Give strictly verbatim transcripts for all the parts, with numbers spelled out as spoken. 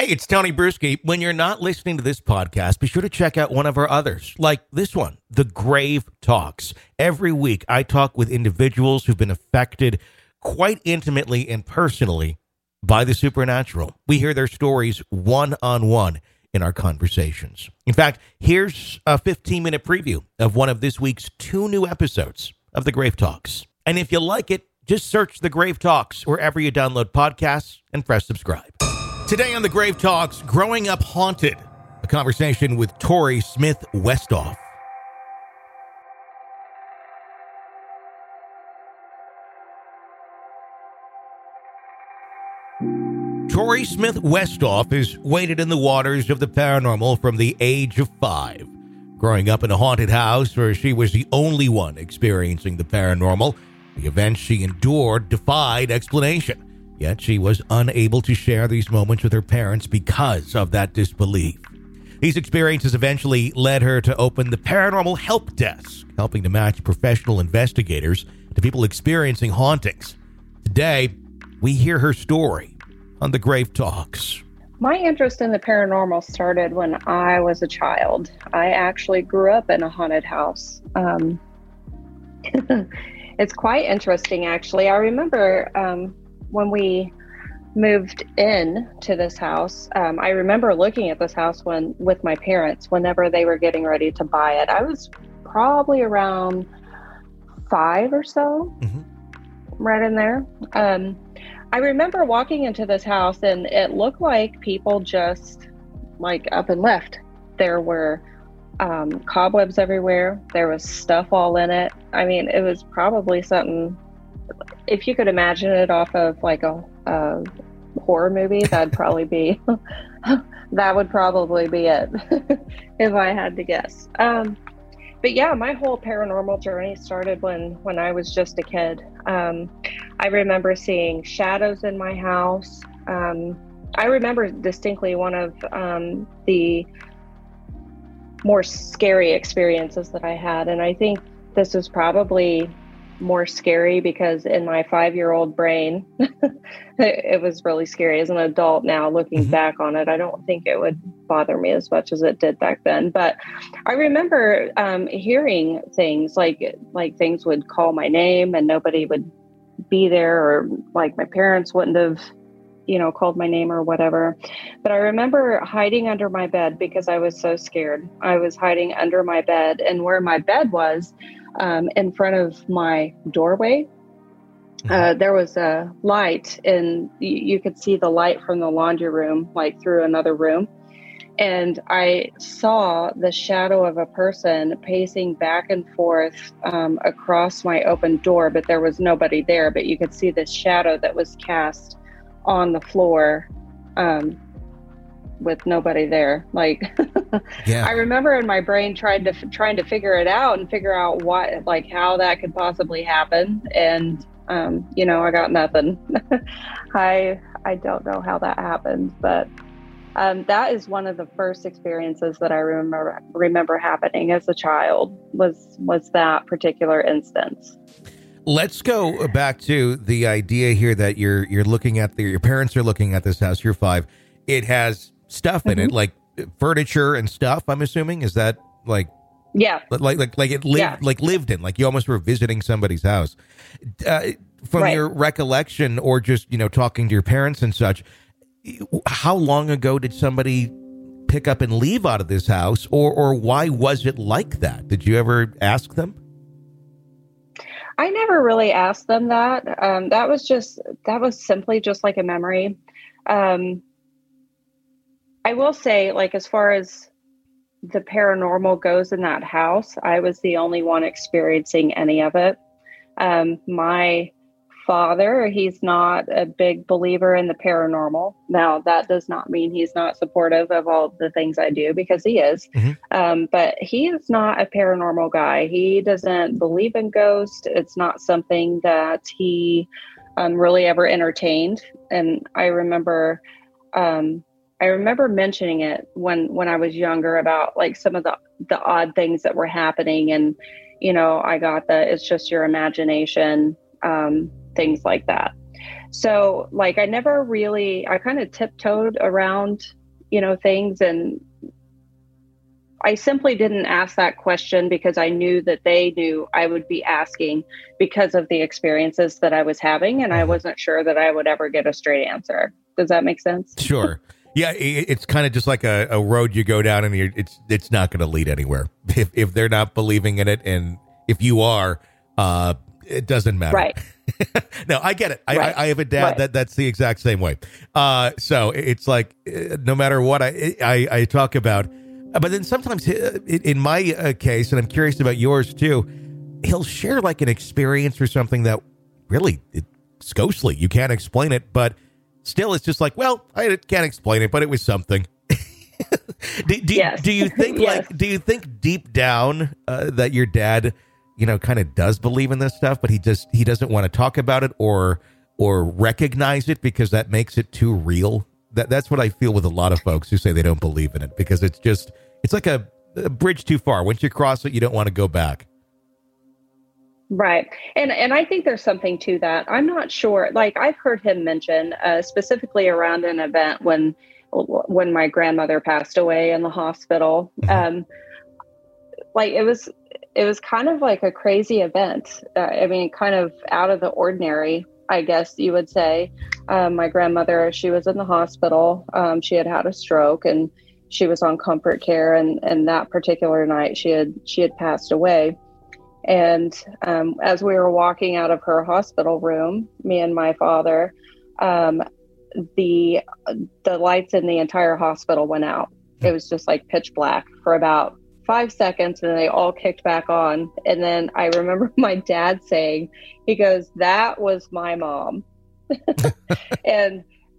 Hey, it's Tony Bruschi. When you're not listening to this podcast, be sure to check out one of our others, like this one, The Grave Talks. Every week, I talk with individuals who've been affected quite intimately and personally by the supernatural. We hear their stories one-on-one in our conversations. In fact, here's a fifteen-minute preview of one of this week's two new episodes of The Grave Talks. And if you like it, just search The Grave Talks wherever you download podcasts and press subscribe. Today on The Grave Talks, Growing Up Haunted, a conversation with Tori Smith Westhoff. Tori Smith Westhoff has waded in the waters of the paranormal from the age of five. Growing up in a haunted house where she was the only one experiencing the paranormal, the events she endured defied explanation. Yet she was unable to share these moments with her parents because of that disbelief. These experiences eventually led her to open the Paranormal Help Desk, helping to match professional investigators to people experiencing hauntings. Today, we hear her story on The Grave Talks. My interest in the paranormal started when I was a child. I actually grew up in a haunted house. Um, it's quite interesting, actually. I remember... Um, When we moved in to this house, um, I remember looking at this house when with my parents whenever they were getting ready to buy it. I was probably around five or so, mm-hmm. right in there. Um, I remember walking into this house and it looked like people just like up and left. There were um, cobwebs everywhere. There was stuff all in it. I mean, it was probably something... If you could imagine it off of like a, a horror movie, that'd probably be, that would probably be it if I had to guess. Um, but yeah, my whole paranormal journey started when, when I was just a kid. Um, I remember seeing shadows in my house. Um, I remember distinctly one of um, the more scary experiences that I had. And I think this was probably more scary because in my five-year-old brain, it was really scary. As an adult now, looking mm-hmm. back on it, I don't think it would bother me as much as it did back then. But I remember um, hearing things like like things would call my name and nobody would be there, or like my parents wouldn't have, you know, called my name or whatever. But I remember hiding under my bed because I was so scared. I was hiding under my bed, and where my bed was, Um, in front of my doorway, uh, there was a light, and y- you could see the light from the laundry room, like through another room. And I saw the shadow of a person pacing back and forth um, across my open door, but there was nobody there. But you could see the shadow that was cast on the floor um, with nobody there. Like, yeah. I remember in my brain trying to trying to figure it out and figure out what, like, how that could possibly happen. And um, you know, I got nothing. I I don't know how that happened, but um, that is one of the first experiences that I remember remember happening as a child. Was was that particular instance. Let's go back to the idea here that you're you're looking at the, your parents are looking at this house. You're five. It has stuff in mm-hmm. it, like furniture and stuff, I'm assuming. Is that like, yeah, like, like, like it lived, yeah. like lived in, like you almost were visiting somebody's house. Uh, from right. your recollection or just, you know, talking to your parents and such, how long ago did somebody pick up and leave out of this house, or, or why was it like that? Did you ever ask them? I never really asked them that. Um, that was just, that was simply just like a memory. Um, I will say, like, as far as the paranormal goes in that house, I was the only one experiencing any of it. Um, my father, he's not a big believer in the paranormal. Now, that does not mean he's not supportive of all the things I do, because he is. Mm-hmm. Um, but he is not a paranormal guy. He doesn't believe in ghosts. It's not something that he um, really ever entertained. And I remember... Um, I remember mentioning it when, when I was younger about like some of the, the odd things that were happening. And, you know, I got the, it's just your imagination, um, things like that. So like, I never really, I kind of tiptoed around, you know, things, and I simply didn't ask that question because I knew that they knew I would be asking because of the experiences that I was having. And I wasn't sure that I would ever get a straight answer. Does that make sense? Sure. Yeah. It, it's kind of just like a, a road you go down and you're, it's, it's not going to lead anywhere if, if they're not believing in it. And if you are, uh, it doesn't matter. Right. No, I get it. I, Right. I, I have a dad Right. that that's the exact same way. Uh, so it's like, uh, no matter what I, I, I talk about, but then sometimes uh, in my uh, case, and I'm curious about yours too, he'll share like an experience or something that really it's ghostly. You can't explain it, but still it's just like, well, I can't explain it, but it was something. do, do, Yes. do you think Yes. like, do you think deep down uh, that your dad, you know, kind of does believe in this stuff, but he just, he doesn't want to talk about it or, or recognize it because that makes it too real? That That's what I feel with a lot of folks who say they don't believe in it, because it's just, it's like a, a bridge too far. Once you cross it, you don't want to go back. Right. And and I think there's something to that. I'm not sure. Like, I've heard him mention uh, specifically around an event when when my grandmother passed away in the hospital. Um, like it was it was kind of like a crazy event. Uh, I mean, kind of out of the ordinary, I guess you would say. Um, my grandmother, she was in the hospital. Um, she had had a stroke and she was on comfort care. And, and that particular night she had, she had passed away. And um, as we were walking out of her hospital room, me and my father, um, the, the lights in the entire hospital went out. It was just like pitch black for about five seconds and they all kicked back on. And then I remember my dad saying, he goes, "That was my mom." And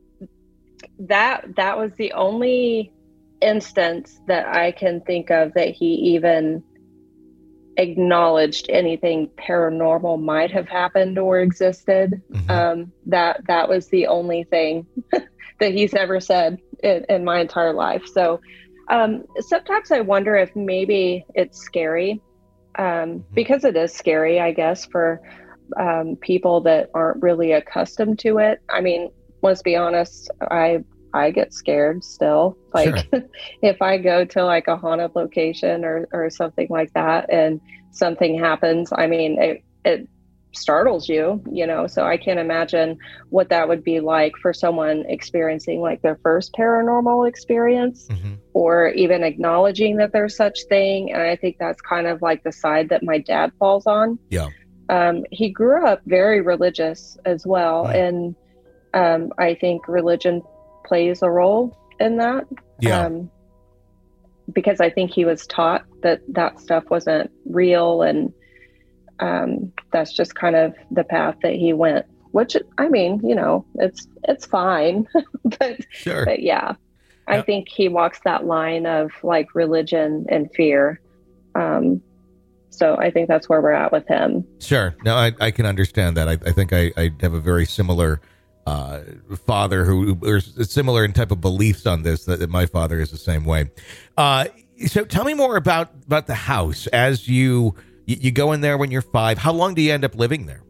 that, that was the only instance that I can think of that he even acknowledged anything paranormal might have happened or existed. Mm-hmm. Um, that, that was the only thing that he's ever said in, in my entire life. So, um, sometimes I wonder if maybe it's scary, um, because it is scary, I guess, for, um, people that aren't really accustomed to it. I mean, let's be honest, I, I get scared still. Like, sure. If I go to like a haunted location or, or something like that and something happens, I mean, it, it startles you, you know, so I can't imagine what that would be like for someone experiencing like their first paranormal experience, mm-hmm. or even acknowledging that there's such thing. And I think that's kind of like the side that my dad falls on. Yeah. Um, he grew up very religious as well. Right. And um, I think religion plays a role in that. Yeah. Um, because I think he was taught that that stuff wasn't real, and um, that's just kind of the path that he went, which, I mean, you know, it's, it's fine, but, sure. but yeah, I yeah. think he walks that line of like religion and fear. Um, so I think that's where we're at with him. Sure. No, I, I can understand that. I, I think I, I have a very similar uh, father who or similar in type of beliefs on this, that, that my father is the same way. Uh, so tell me more about, about the house as you, you, you go in there when you're five. How long do you end up living there?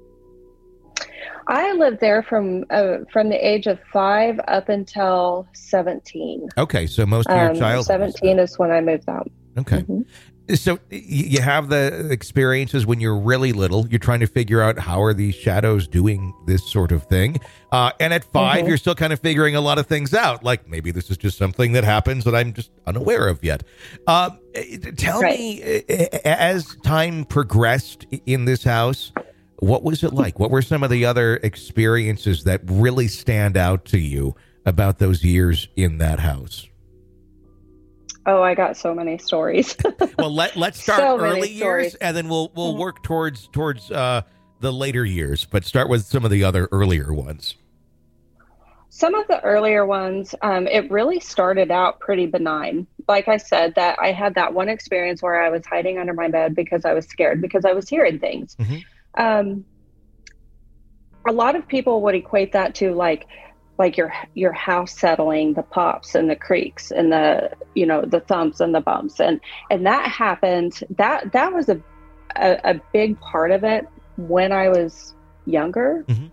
I lived there from, uh, from the age of five up until seventeen. Okay. So most of your um, childhood. seventeen is when I moved out. Okay. Mm-hmm. So you have the experiences when you're really little. You're trying to figure out how are these shadows doing this sort of thing. Uh, and at five, mm-hmm. you're still kind of figuring a lot of things out. Like maybe this is just something that happens that I'm just unaware of yet. Uh, tell right. me, as time progressed in this house, what was it like? What were some of the other experiences that really stand out to you about those years in that house? Oh, I got so many stories. Well, let let's start so early years, and then we'll we'll work towards towards uh, the later years. But start with some of the other earlier ones. Some of the earlier ones, um, it really started out pretty benign. Like I said, that I had that one experience where I was hiding under my bed because I was scared because I was hearing things. Mm-hmm. Um, a lot of people would equate that to like. like your your house settling, the pops and the creaks and the, you know, the thumps and the bumps. And and that happened, that that was a, a, a big part of it when I was younger. Mm-hmm.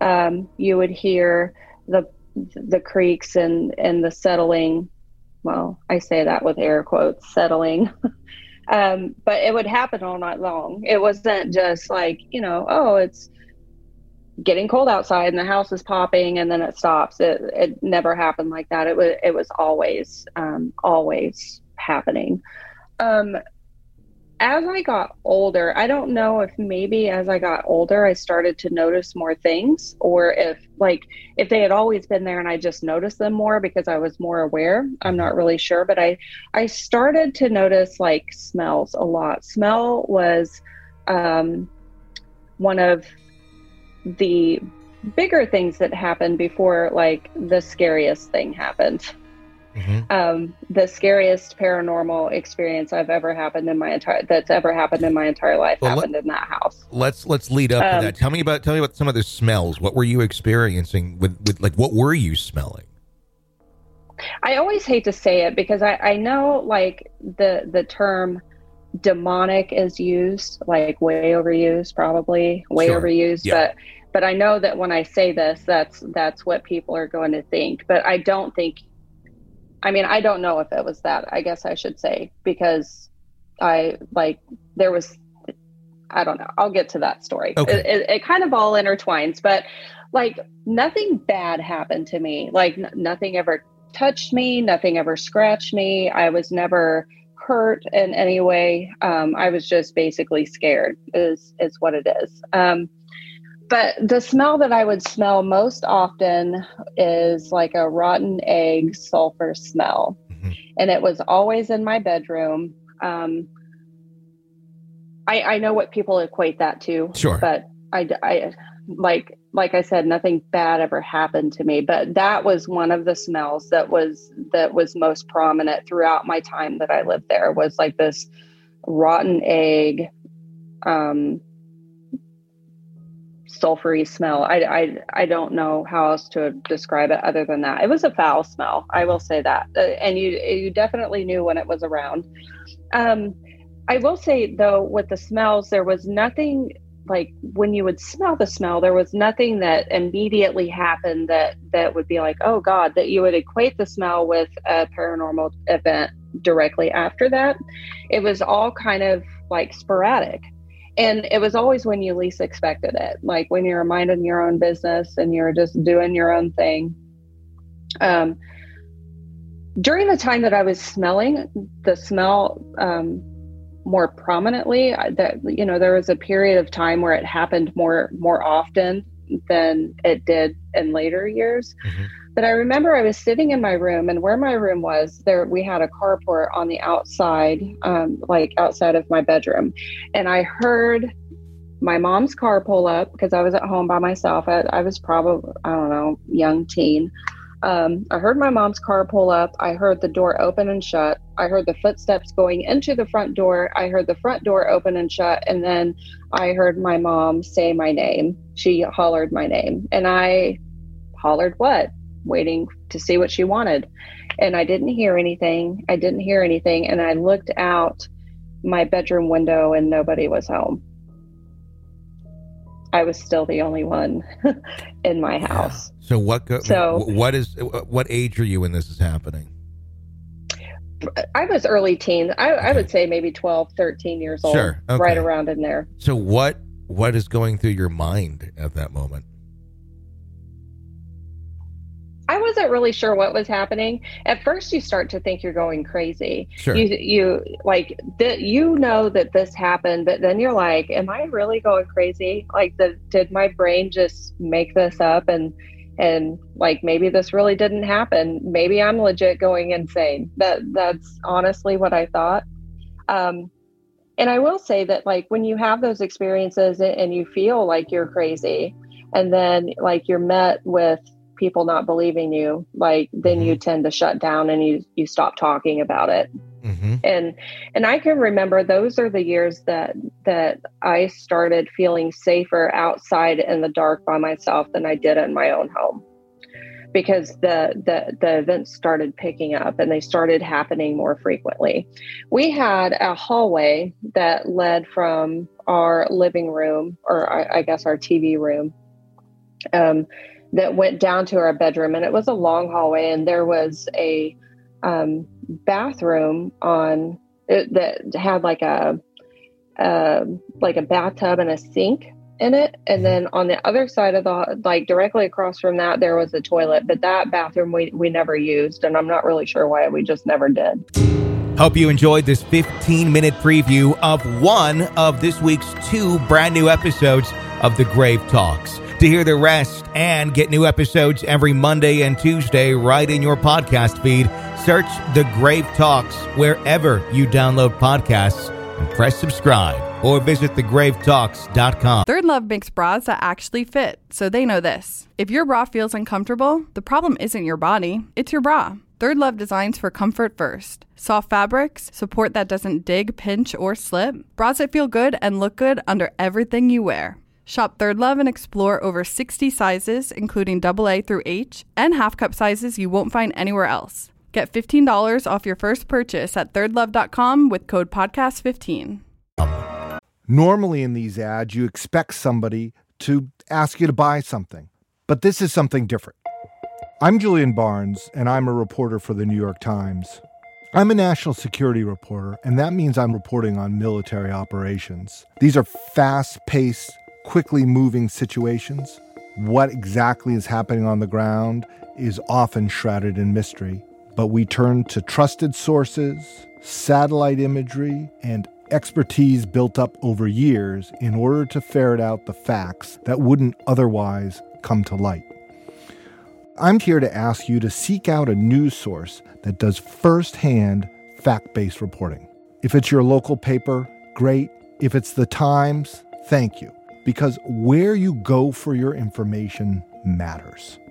Um, you would hear the the creaks and and the settling. Well, I say that with air quotes, settling. Um, but it would happen all night long. It wasn't just like, you know, oh, it's getting cold outside and the house is popping and then it stops. It it never happened like that. It was it was always um, always happening. Um, as I got older, I don't know if maybe as I got older, I started to notice more things, or if like if they had always been there and I just noticed them more because I was more aware. I'm not really sure, but I I started to notice like smells a lot. Smell was um, one of the bigger things that happened before like the scariest thing happened. Mm-hmm. Um, the scariest paranormal experience I've ever happened in my entire that's ever happened in my entire life well, happened let, in that house. Let's let's lead up um, to that. Tell me about tell me about some of the smells. What were you experiencing with, with like what were you smelling? I always hate to say it because I, I know like the the term demonic is used, like way overused, probably way sure. overused, yeah. but but I know that when I say this, that's that's what people are going to think. But I don't think I mean, I don't know if it was that, I guess I should say, because I like there was, I don't know. I'll get to that story. Okay. It, it, it kind of all intertwines, but like nothing bad happened to me. Like n- nothing ever touched me. Nothing ever scratched me. I was never hurt in any way. Um, I was just basically scared is, is what it is. Um, But the smell that I would smell most often is like a rotten egg sulfur smell. Mm-hmm. And it was always in my bedroom. Um, I, I know what people equate that to. Sure. But I, I, like, like I said, nothing bad ever happened to me. But that was one of the smells that was, that was most prominent throughout my time that I lived there, was like this rotten egg, um, sulfury smell. I, I, I don't know how else to describe it other than that. It was a foul smell. I will say that. Uh, and you, you definitely knew when it was around. Um, I will say though, with the smells, there was nothing like when you would smell the smell, there was nothing that immediately happened that, that would be like, oh God, that you would equate the smell with a paranormal event directly after that. It was all kind of like sporadic. And it was always when you least expected it, like when you're minding your own business and you're just doing your own thing. Um, during the time that I was smelling the smell um, more prominently, that, you know, there was a period of time where it happened more, more often than it did in later years. Mm-hmm. But I remember I was sitting in my room, and where my room was, there we had a carport on the outside, um, like outside of my bedroom. And I heard my mom's car pull up because I was at home by myself. I, I was probably, I don't know, young teen. Um, I heard my mom's car pull up. I heard the door open and shut. I heard the footsteps going into the front door. I heard the front door open and shut. And then I heard my mom say my name. She hollered my name. And I hollered what? Waiting to see what she wanted. And I didn't hear anything. I didn't hear anything. And I looked out my bedroom window and nobody was home. I was still the only one in my house. Yeah. So what, go, so what is, what age are you when this is happening? I was early teens. I, okay. I would say maybe twelve, thirteen years old, sure. Okay. Right around in there. So what, what is going through your mind at that moment? I wasn't really sure what was happening. At first, you start to think you're going crazy. Sure. You, you like that. You know that this happened, but then you're like, "Am I really going crazy? Like, the, did my brain just make this up? And and like maybe this really didn't happen. Maybe I'm legit going insane." That that's honestly what I thought. Um, and I will say that, like, when you have those experiences and you feel like you're crazy, and then like you're met with people not believing you, like then mm-hmm. you tend to shut down and you you stop talking about it. Mm-hmm. And and I can remember those are the years that that I started feeling safer outside in the dark by myself than I did in my own home, because the the the events started picking up and they started happening more frequently. We had a hallway that led from our living room, or I, I guess our T V room, um, that went down to our bedroom, and it was a long hallway, and there was a um, bathroom on it that had like a uh, like a bathtub and a sink in it. And then on the other side of the, like directly across from that, there was a toilet, but that bathroom we, we never used. And I'm not really sure why, we just never did. Hope you enjoyed this fifteen minute preview of one of this week's two brand new episodes of The Grave Talks. To hear the rest and get new episodes every Monday and Tuesday right in your podcast feed, search The Grave Talks wherever you download podcasts and press subscribe, or visit the grave talks dot com. Third Love makes bras that actually fit, so they know this. If your bra feels uncomfortable, the problem isn't your body, it's your bra. Third Love designs for comfort first. Soft fabrics, support that doesn't dig, pinch, or slip. Bras that feel good and look good under everything you wear. Shop Third Love and explore over sixty sizes, including double A through H, and half cup sizes you won't find anywhere else. Get fifteen dollars off your first purchase at third love dot com with code podcast fifteen. Normally in these ads, you expect somebody to ask you to buy something, but this is something different. I'm Julian Barnes, and I'm a reporter for the New York Times. I'm a national security reporter, and that means I'm reporting on military operations. These are fast-paced, quickly moving situations. What exactly is happening on the ground is often shrouded in mystery, but we turn to trusted sources, satellite imagery, and expertise built up over years in order to ferret out the facts that wouldn't otherwise come to light. I'm here to ask you to seek out a news source that does firsthand fact-based reporting. If it's your local paper, great. If it's the Times, thank you. Because where you go for your information matters.